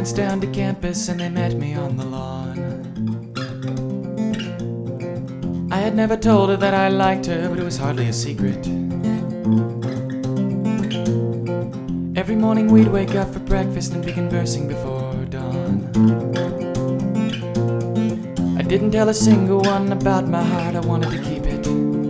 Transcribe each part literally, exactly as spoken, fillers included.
parents down to campus and they met me on the lawn. I had never told her that I liked her, but it was hardly a secret. Every morning we'd wake up for breakfast and be conversing before dawn. I didn't tell a single one about my heart, I wanted to keep it.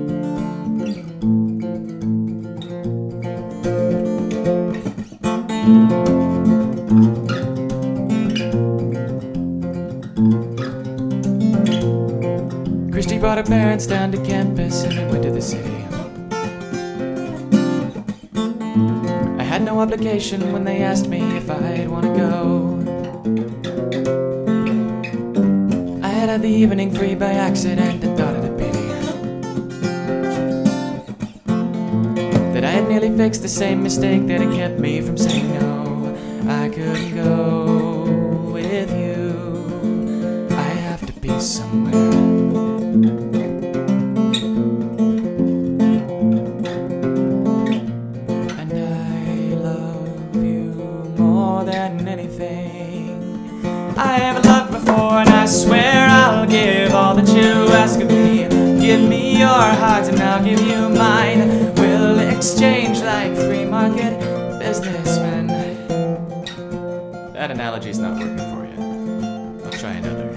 Christy brought her parents down to campus and we went to the city. I had no obligation when they asked me if I'd want to go. I had had the evening free by accident and thought it a pity that I had nearly fixed the same mistake that had kept me from saying no. I couldn't go with you, I have to be somewhere. And I love you more than anything I ever loved before, and I swear I'll give all that you ask of me. Give me your heart and I'll give you mine. We'll exchange like free market businessmen. That analogy's not working for you. I'll try another.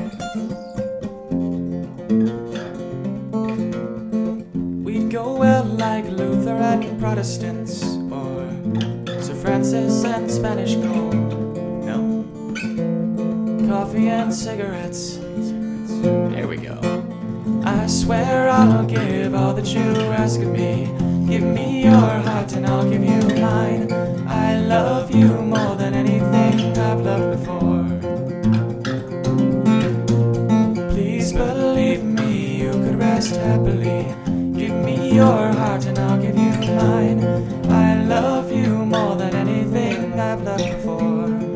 We'd go well like Luther and Protestants, or Sir Francis and Spanish gold. No? Coffee and cigarettes. There we go. I swear I'll give all that you ask of me. Give me your heart and I'll give you mine. I love you more than anything I've loved before. Please believe me, you could rest happily. Give me your heart and I'll give you mine. I love you more than anything I've loved before.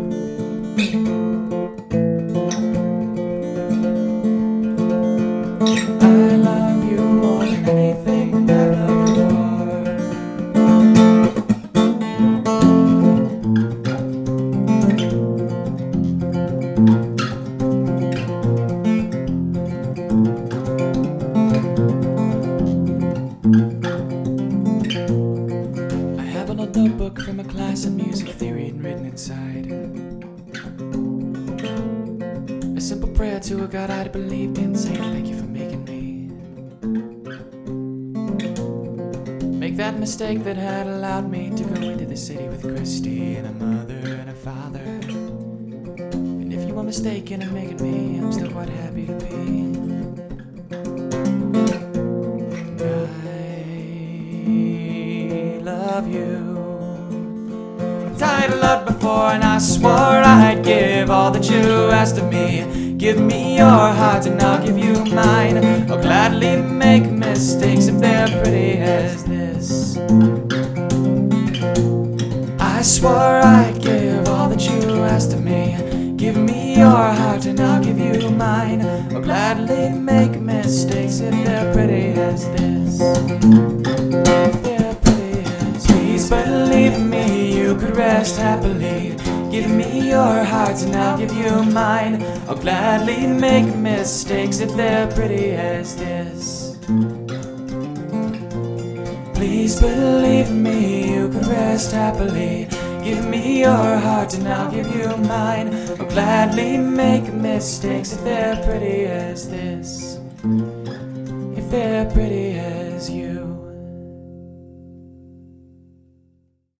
I love you more than anything I've loved before. I have an old notebook from a class in music theory and written inside a simple prayer to a God I'd believed in, saying thank you for making me. Make that mistake that had allowed me to go into the city with Christy and a mother and a father. And if you were mistaken in making me, I'm still quite happy to be. I love you. I'd loved before and I swore I'd give all that you asked of me. Give me your heart and I'll give you mine. I'll gladly make mistakes if they're pretty as this. I swore I'd give all that you asked of me. Give me your heart and I'll give you mine. I'll gladly make mistakes if they're pretty as this. If they're pretty as Please believe me, you could rest happily. Give me your heart and I'll give you mine. I'll gladly make mistakes if they're pretty as this. Please believe me, you could rest happily. Give me your heart and I'll give you mine. I'll gladly make mistakes if they're pretty as this. If they're pretty as you.